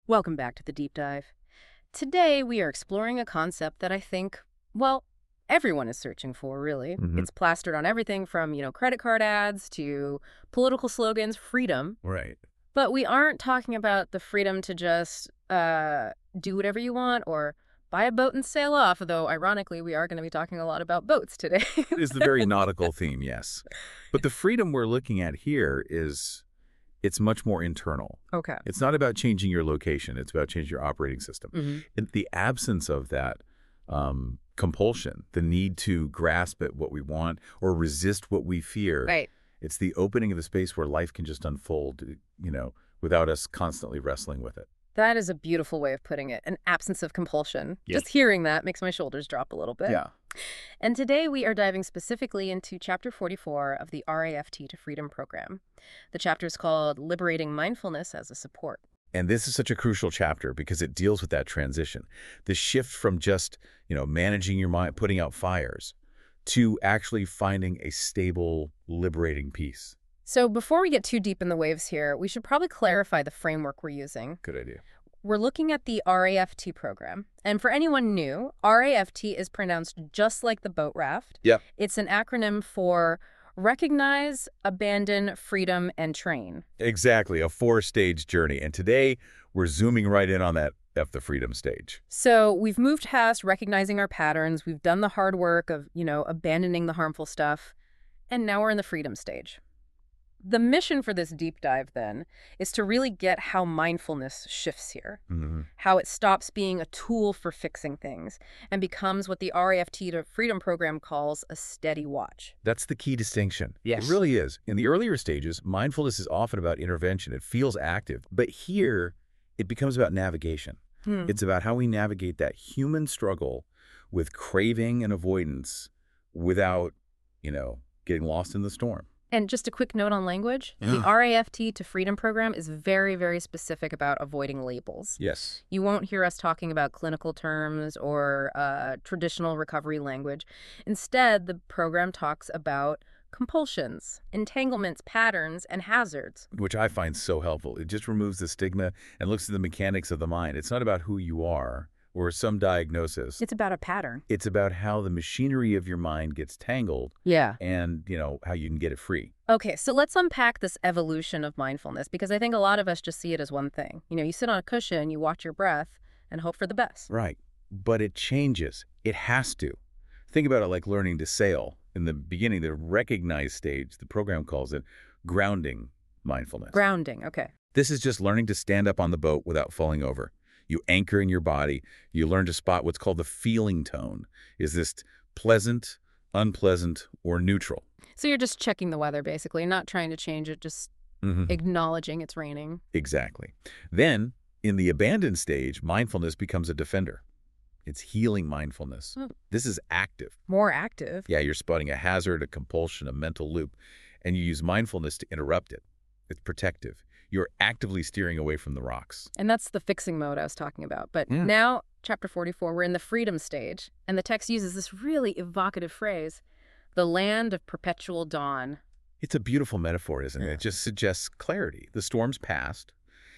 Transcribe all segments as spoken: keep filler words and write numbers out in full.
Welcome back to the deep dive. Today, we are exploring a concept that I think, well, everyone is searching for, really. hmm It's plastered on everything from, you know, credit card ads to political slogans, freedom. Right. But we aren't talking about the freedom to just uh, do whatever you want or buy a boat and sail off, though, ironically, we are going to be talking a lot about boats today. Is the very nautical theme, yes. But the freedom we're looking at here is, it's much more internal. Okay. It's not about changing your location. It's about changing your operating system. hmm In the absence of that um, compulsion, the need to grasp at what we want or resist what we fear, Right. it's the opening of a space where life can just unfold, you know, without us constantly wrestling with it. That is a beautiful way of putting it, an absence of compulsion. Yeah. Just hearing that makes my shoulders drop a little bit. Yeah. And today we are diving specifically into Chapter forty-four of the R A F T to Freedom program. The chapter is called Liberating Mindfulness as a Support. And this is such a crucial chapter because it deals with that transition, the shift from just, you know, managing your mind, putting out fires, to actually finding a stable, liberating peace. So before we get too deep in the waves here, we should probably clarify the framework we're using. Good idea. We're looking at the R A F T program. And for anyone new, R A F T is pronounced just like the boat raft. Yep. It's an acronym for Recognize, Abandon, Freedom, and Train. Exactly, a four-stage journey. And today, we're zooming right in on that F the freedom stage. So we've moved past recognizing our patterns. We've done the hard work of, you know, abandoning the harmful stuff. And now we're in the freedom stage. The mission for this deep dive, then, is to really get how mindfulness shifts here, hmm how it stops being a tool for fixing things and becomes what the R A F T to Freedom program calls a steady watch. That's the key distinction. Yes. It really is. In the earlier stages, mindfulness is often about intervention. It feels active. But here, it becomes about navigation. Hmm. It's about how we navigate that human struggle with craving and avoidance without, you know, getting lost in the storm. And just a quick note on language. The Yeah. R A F T to Freedom program is very, very specific about avoiding labels. Yes. You won't hear us talking about clinical terms or uh, traditional recovery language. Instead, the program talks about compulsions, entanglements, patterns, and hazards. Which I find so helpful. It just removes the stigma and looks at the mechanics of the mind. It's not about who you are or some diagnosis. It's about a pattern. It's about how the machinery of your mind gets tangled Yeah. and, you know, how you can get it free. Okay, so let's unpack this evolution of mindfulness, because I think a lot of us just see it as one thing. You know, you sit on a cushion, you watch your breath, and hope for the best. Right. But it changes. It has to. Think about it like learning to sail. In the beginning, the recognized stage, the program calls it grounding mindfulness. Grounding, okay. This is just learning to stand up on the boat without falling over. You anchor in your body. You learn to spot what's called the feeling tone. Is this pleasant, unpleasant, or neutral? So you're just checking the weather, basically, not trying to change it, just Mhm. acknowledging it's raining. Exactly. Then, in the abandoned stage, mindfulness becomes a defender. It's healing mindfulness. Hmm. This is active. More active. Yeah, you're spotting a hazard, a compulsion, a mental loop, and you use mindfulness to interrupt it. It's protective. You're actively steering away from the rocks. And that's the fixing mode I was talking about. But Yeah. now, chapter forty-four, we're in the freedom stage, and the text uses this really evocative phrase, the land of perpetual dawn. It's a beautiful metaphor, isn't it? Yeah. It just suggests clarity. The storm's passed.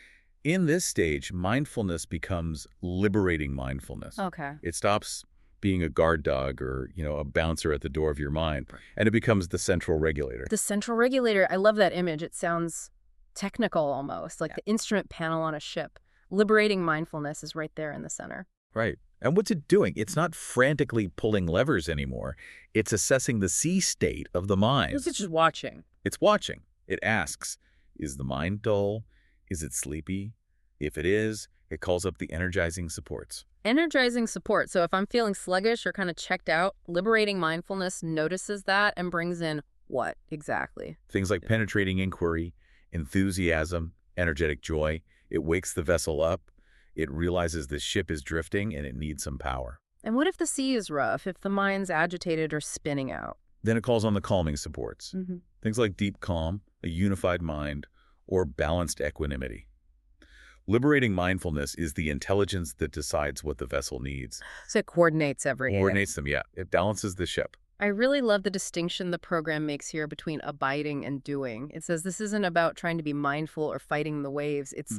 In this stage, mindfulness becomes liberating mindfulness. Okay. It stops being a guard dog or, you know, a bouncer at the door of your mind, and it becomes the central regulator. The central regulator, I love that image. It sounds technical almost, like Yeah. the instrument panel on a ship. Liberating mindfulness is right there in the center. Right. And what's it doing? It's not frantically pulling levers anymore. It's assessing the sea state of the mind. It's just watching. It's watching. It asks, is the mind dull? Is it sleepy? If it is, it calls up the energizing supports. Energizing support. So if I'm feeling sluggish or kind of checked out, liberating mindfulness notices that and brings in what exactly? Things like penetrating inquiry, enthusiasm, energetic joy. It wakes the vessel up. It realizes the ship is drifting and it needs some power. And what if the sea is rough, if the mind's agitated or spinning out? Then it calls on the calming supports. Mm-hmm. Things like deep calm, a unified mind, or balanced equanimity. Liberating mindfulness is the intelligence that decides what the vessel needs. So it coordinates everything. Coordinates them, yeah. It balances the ship. I really love the distinction the program makes here between abiding and doing. It says this isn't about trying to be mindful or fighting the waves. It's Mm.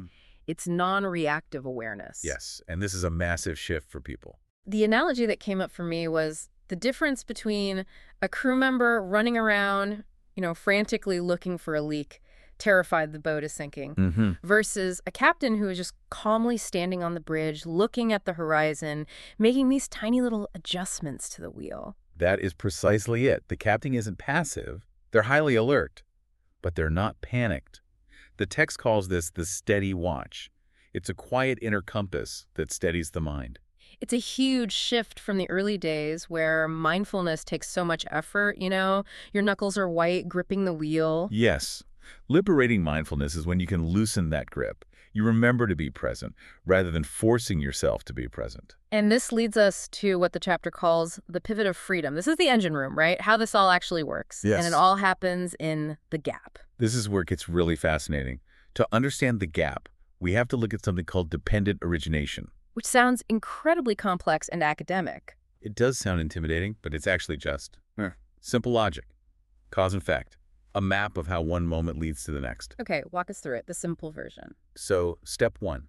It's non-reactive awareness. Yes, and this is a massive shift for people. The analogy that came up for me was the difference between a crew member running around, you know, frantically looking for a leak, terrified the boat is sinking, Mm-hmm. versus a captain who is just calmly standing on the bridge, looking at the horizon, making these tiny little adjustments to the wheel. That is precisely it. The captain isn't passive. They're highly alert, but they're not panicked. The text calls this the steady watch. It's a quiet inner compass that steadies the mind. It's a huge shift from the early days where mindfulness takes so much effort, you know? Your knuckles are white, gripping the wheel. Yes. Liberating mindfulness is when you can loosen that grip. You remember to be present rather than forcing yourself to be present. And this leads us to what the chapter calls the pivot of freedom. This is the engine room, right? How this all actually works. Yes. And it all happens in the gap. This is where it gets really fascinating. To understand the gap, we have to look at something called dependent origination. Which sounds incredibly complex and academic. It does sound intimidating, but it's actually just eh, simple logic, cause and effect, a map of how one moment leads to the next. Okay, walk us through it, the simple version. So, step one,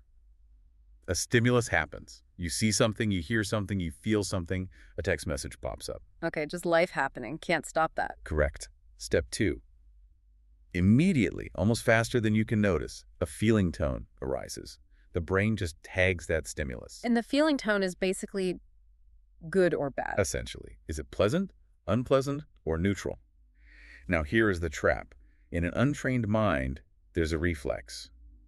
a stimulus happens. You see something, you hear something, you feel something, a text message pops up. Okay, just life happening. Can't stop that. Correct. Step two, immediately, almost faster than you can notice, a feeling tone arises. The brain just tags that stimulus. And the feeling tone is basically good or bad. Essentially. Is it pleasant, unpleasant, or neutral? Now here is the trap. In an untrained mind, there's a reflex.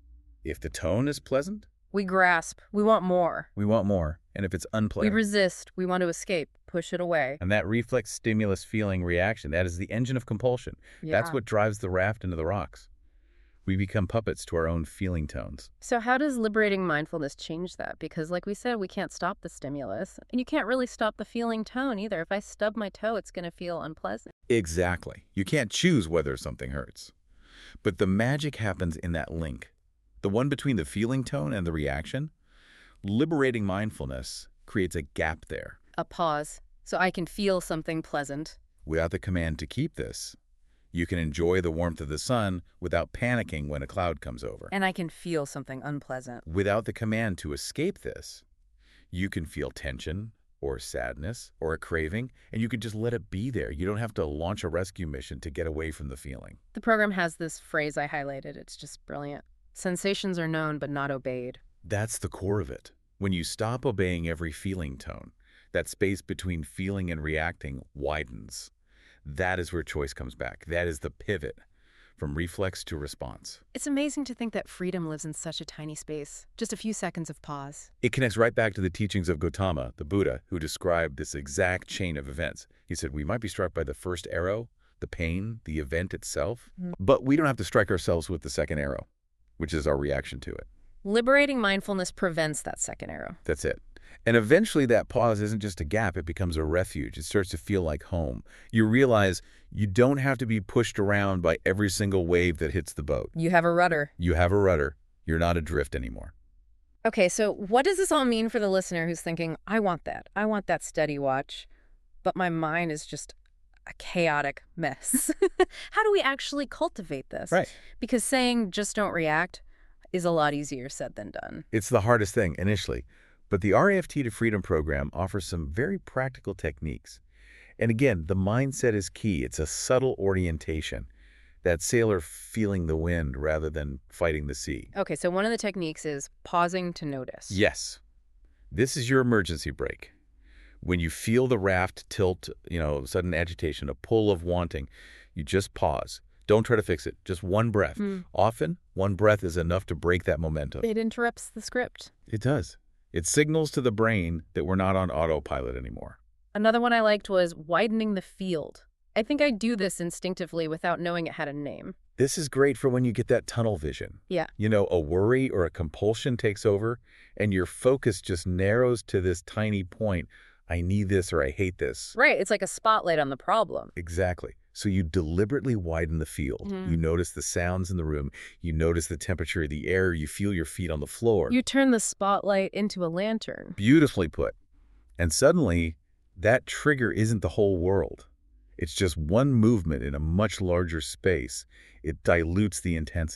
If the tone is pleasant, We grasp. We want more. we want more. And if it's We unpleasant, resist. We want to escape. Push it away. and that reflex stimulus feeling reaction, that is the engine of compulsion. That's Yeah. what drives the raft into the rocks. We become puppets to our own feeling tones. So how does liberating mindfulness change that? Because like we said, we can't stop the stimulus. And you can't really stop the feeling tone either. If I stub my toe, it's going to feel unpleasant. Exactly. You can't choose whether something hurts. But the magic happens in that link, the one between the feeling tone and the reaction. Liberating mindfulness creates a gap there. A pause. So I can feel something pleasant. Without the command to keep this, you can enjoy the warmth of the sun without panicking when a cloud comes over. And I can feel something unpleasant. Without the command to escape this, you can feel tension or sadness or a craving, and you can just let it be there. You don't have to launch a rescue mission to get away from the feeling. The program has this phrase I highlighted. It's just brilliant. Sensations are known but not obeyed. That's the core of it. When you stop obeying every feeling tone, that space between feeling and reacting widens. That is where choice comes back. That is the pivot from reflex to response. It's amazing to think that freedom lives in such a tiny space. Just a few seconds of pause. It connects right back to the teachings of Gautama, the Buddha, who described this exact chain of events. He said, we might be struck by the first arrow, the pain, the event itself, Mm. but we don't have to strike ourselves with the second arrow, which is our reaction to it. Liberating mindfulness prevents that second arrow. That's it. And eventually that pause isn't just a gap, it becomes a refuge. It starts to feel like home. You realize you don't have to be pushed around by every single wave that hits the boat. You have a rudder. You have a rudder. You're not adrift anymore. Okay, so what does this all mean for the listener who's thinking, I want that. I want that steady watch, but my mind is just a chaotic mess. How do we actually cultivate this? Right. Because saying just don't react is a lot easier said than done. It's the hardest thing initially. But the R A F T to Freedom program offers some very practical techniques. And again, the mindset is key. It's a subtle orientation. That sailor feeling the wind rather than fighting the sea. Okay, so one of the techniques is pausing to notice. Yes. This is your emergency brake. When you feel the raft tilt, you know, sudden agitation, a pull of wanting, you just pause. Don't try to fix it. Just one breath. Mm. Often, one breath is enough to break that momentum. It interrupts the script. It does. It signals to the brain that we're not on autopilot anymore. Another one I liked was widening the field. I think I do this instinctively without knowing it had a name. This is great for when you get that tunnel vision. Yeah. You know, a worry or a compulsion takes over, and your focus just narrows to this tiny point. I need this or I hate this. Right, it's like a spotlight on the problem. Exactly. So you deliberately widen the field. Mhm. You notice the sounds in the room. You notice the temperature of the air. You feel your feet on the floor. You turn the spotlight into a lantern. Beautifully put. And suddenly, that trigger isn't the whole world. It's just one movement in a much larger space. It dilutes the intensity.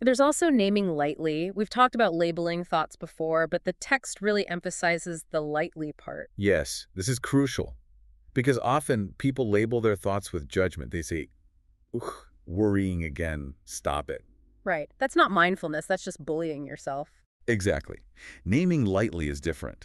There's also naming lightly. We've talked about labeling thoughts before, but the text really emphasizes the lightly part. Yes, this is crucial because often people label their thoughts with judgment. They say, ugh, worrying again, stop it. Right. That's not mindfulness. That's just bullying yourself. Exactly. Naming lightly is different.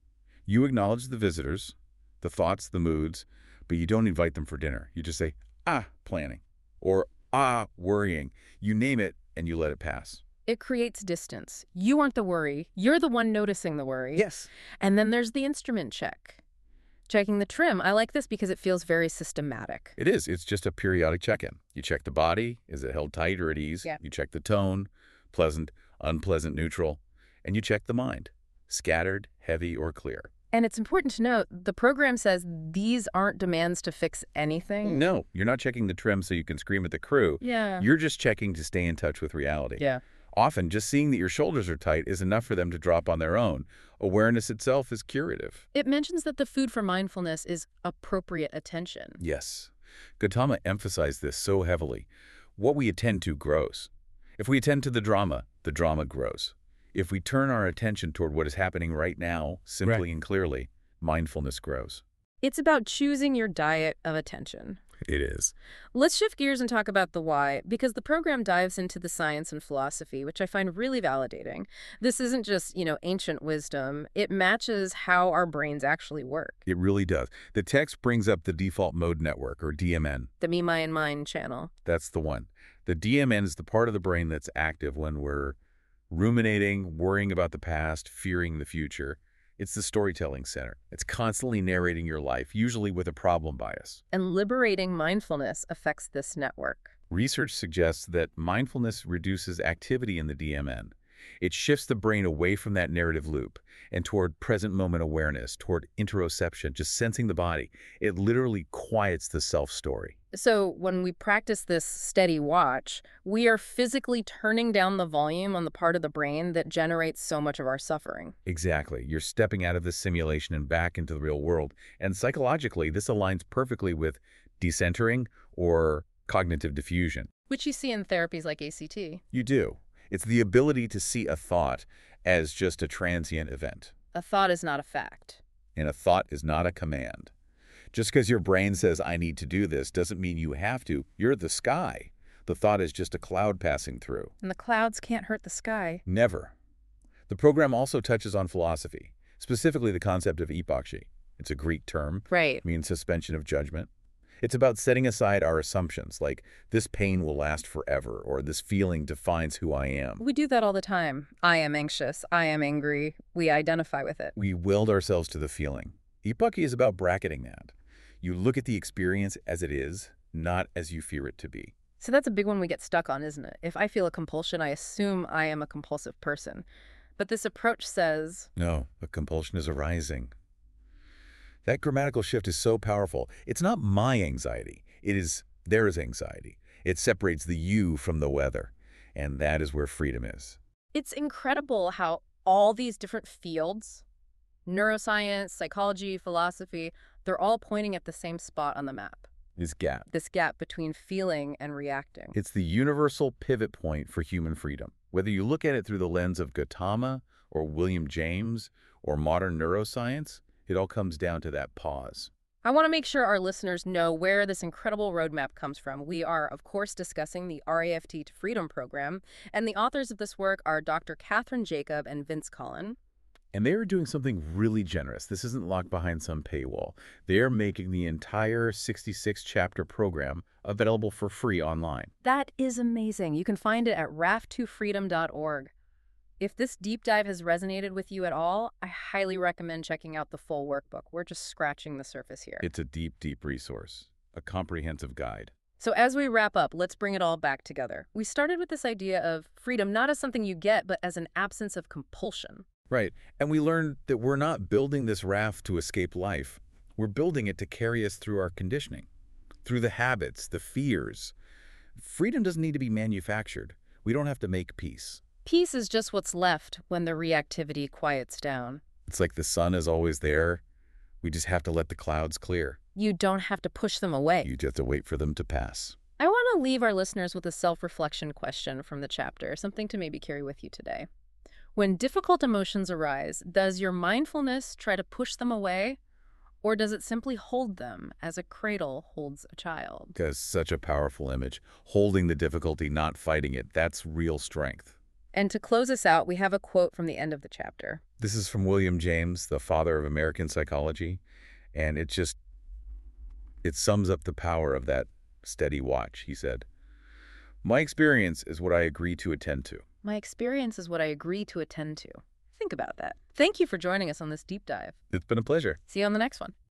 You acknowledge the visitors, the thoughts, the moods, but you don't invite them for dinner. You just say, ah, planning, or ah, worrying. You name it and you let it pass. It creates distance. You aren't the worry. You're the one noticing the worry. Yes. And then there's the instrument check. Checking the trim. I like this because it feels very systematic. It is. It's just a periodic check-in. You check the body. Is it held tight or at ease? Yeah. You check the tone, pleasant, unpleasant, neutral. And you check the mind, scattered, heavy, or clear. And it's important to note, the program says these aren't demands to fix anything. No, you're not checking the trim so you can scream at the crew. Yeah. You're just checking to stay in touch with reality. Yeah. Often, just seeing that your shoulders are tight is enough for them to drop on their own. Awareness itself is curative. It mentions that the food for mindfulness is appropriate attention. Yes. Gautama emphasized this so heavily. What we attend to grows. If we attend to the drama, the drama grows. If we turn our attention toward what is happening right now, simply Right. and clearly, mindfulness grows. It's about choosing your diet of attention. It is. Let's shift gears and talk about the why, because the program dives into the science and philosophy, which I find really validating. This isn't just, you know, ancient wisdom. It matches how our brains actually work. It really does. The text brings up the default mode network, or D M N. The Me, My, and Mine channel. That's the one. The D M N is the part of the brain that's active when we're ruminating, worrying about the past, fearing the future. It's the storytelling center. It's constantly narrating your life, usually with a problem bias. And liberating mindfulness affects this network. Research suggests that mindfulness reduces activity in the D M N. It shifts the brain away from that narrative loop and toward present moment awareness, toward interoception, just sensing the body. It literally quiets the self-story. So when we practice this steady watch, we are physically turning down the volume on the part of the brain that generates so much of our suffering. Exactly. You're stepping out of the simulation and back into the real world. And psychologically, this aligns perfectly with decentering or cognitive diffusion. Which you see in therapies like A C T. You do. It's the ability to see a thought as just a transient event. A thought is not a fact. And a thought is not a command. Just because your brain says, I need to do this, doesn't mean you have to. You're the sky. The thought is just a cloud passing through. And the clouds can't hurt the sky. Never. The program also touches on philosophy, specifically the concept of epoxy. It's a Greek term. Right. It means suspension of judgment. It's about setting aside our assumptions, like this pain will last forever, or this feeling defines who I am. We do that all the time. I am anxious. I am angry. We identify with it. We weld ourselves to the feeling. Epoxy is about bracketing that. You look at the experience as it is, not as you fear it to be. So that's a big one we get stuck on, isn't it? If I feel a compulsion, I assume I am a compulsive person. But this approach says, No, a compulsion is arising. That grammatical shift is so powerful. It's not my anxiety. It is there's anxiety. It separates the you from the weather. And that is where freedom is. it's incredible how all these different fields, neuroscience, psychology, philosophy, they're all pointing at the same spot on the map. This gap. This gap between feeling and reacting. It's the universal pivot point for human freedom. Whether you look at it through the lens of Gautama or William James or modern neuroscience, it all comes down to that pause. I want to make sure our listeners know where this incredible roadmap comes from. We are, of course, discussing the R A F T to Freedom program, and the authors of this work are Doctor Catherine Jacob and Vince Collin. And they are doing something really generous. This isn't locked behind some paywall. They are making the entire sixty-six chapter program available for free online. That is amazing. You can find it at raft to freedom dot org. If this deep dive has resonated with you at all, I highly recommend checking out the full workbook. We're just scratching the surface here. It's a deep, deep resource, a comprehensive guide. So as we wrap up, let's bring it all back together. We started with this idea of freedom not as something you get, but as an absence of compulsion. Right. And we learned that we're not building this raft to escape life. We're building it to carry us through our conditioning, through the habits, the fears. Freedom doesn't need to be manufactured. We don't have to make peace. Peace is just what's left when the reactivity quiets down. It's like the sun is always there. We just have to let the clouds clear. You don't have to push them away. You just have to wait for them to pass. I want want to leave our listeners with a self-reflection question from the chapter, something to maybe carry with you today. When difficult emotions arise, does your mindfulness try to push them away, or does it simply hold them as a cradle holds a child? Because such a powerful image. Holding the difficulty, not fighting it, that's real strength. And to close us out, we have a quote from the end of the chapter. This is from William James, the father of American psychology, and it just, it sums up the power of that steady watch. He said, "My experience is what I agree to attend to." My experience is what I agree to attend to. Think about that. Thank you for joining us on this deep dive. It's been a pleasure. See you on the next one.